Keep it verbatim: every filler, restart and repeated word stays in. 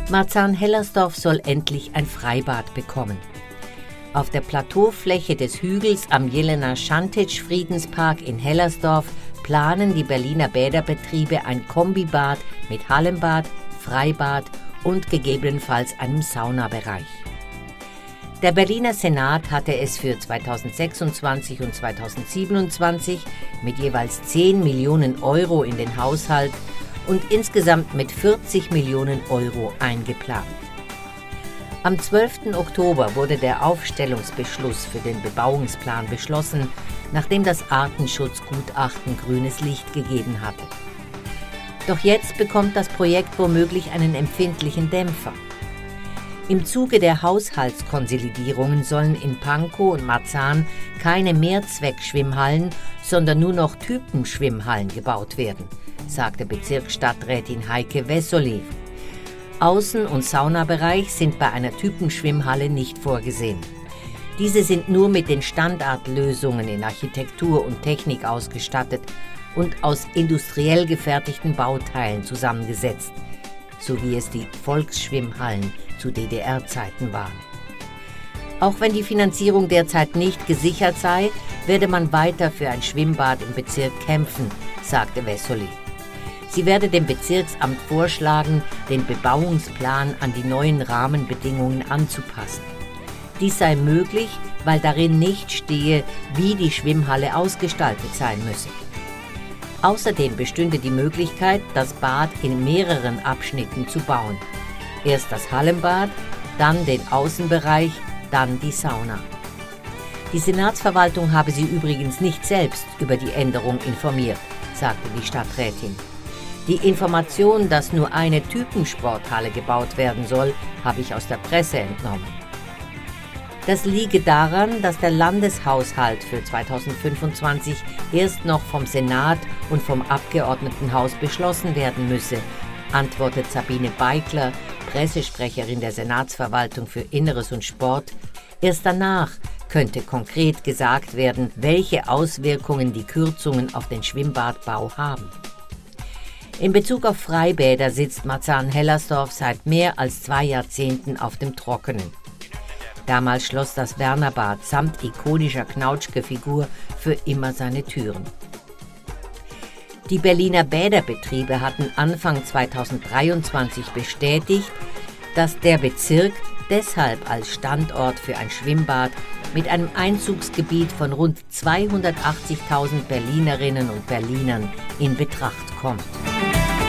Marzahn-Hellersdorf soll endlich ein Freibad bekommen. Auf der Plateaufläche des Hügels am Jelena Šantić Friedenspark in Hellersdorf planen die Berliner Bäderbetriebe ein Kombibad mit Hallenbad, Freibad und gegebenenfalls einem Saunabereich. Der Berliner Senat hatte es für zweitausendsechsundzwanzig und zweitausendsiebenundzwanzig mit jeweils zehn Millionen Euro in den Haushalt und insgesamt mit vierzig Millionen Euro eingeplant. Am zwölften Oktober wurde der Aufstellungsbeschluss für den Bebauungsplan beschlossen, nachdem das Artenschutzgutachten grünes Licht gegeben hatte. Doch jetzt bekommt das Projekt womöglich einen empfindlichen Dämpfer. Im Zuge der Haushaltskonsolidierungen sollen in Pankow und Marzahn keine Mehrzweckschwimmhallen, sondern nur noch Typenschwimmhallen gebaut werden, sagte Bezirksstadträtin Heike Wessely. Außen- und Saunabereich sind bei einer Typenschwimmhalle nicht vorgesehen. Diese sind nur mit den Standardlösungen in Architektur und Technik ausgestattet und aus industriell gefertigten Bauteilen zusammengesetzt, so wie es die Volksschwimmhallen zu D D R-Zeiten waren. Auch wenn die Finanzierung derzeit nicht gesichert sei, werde man weiter für ein Schwimmbad im Bezirk kämpfen, sagte Wessely. Sie werde dem Bezirksamt vorschlagen, den Bebauungsplan an die neuen Rahmenbedingungen anzupassen. Dies sei möglich, weil darin nicht stehe, wie die Schwimmhalle ausgestaltet sein müsse. Außerdem bestünde die Möglichkeit, das Bad in mehreren Abschnitten zu bauen. Erst das Hallenbad, dann den Außenbereich, dann die Sauna. Die Senatsverwaltung habe sie übrigens nicht selbst über die Änderung informiert, sagte die Stadträtin. Die Information, dass nur eine Typensporthalle gebaut werden soll, habe ich aus der Presse entnommen. Das liege daran, dass der Landeshaushalt für zweitausendfünfundzwanzig erst noch vom Senat und vom Abgeordnetenhaus beschlossen werden müsse, antwortet Sabine Beikler, Pressesprecherin der Senatsverwaltung für Inneres und Sport. Erst danach könnte konkret gesagt werden, welche Auswirkungen die Kürzungen auf den Schwimmbadbau haben. In Bezug auf Freibäder sitzt Marzahn-Hellersdorf seit mehr als zwei Jahrzehnten auf dem Trockenen. Damals schloss das Wernerbad samt ikonischer Knautschke-Figur für immer seine Türen. Die Berliner Bäderbetriebe hatten Anfang zweitausenddreiundzwanzig bestätigt, dass der Bezirk deshalb als Standort für ein Schwimmbad mit einem Einzugsgebiet von rund zweihundertachtzigtausend Berlinerinnen und Berlinern in Betracht kommt.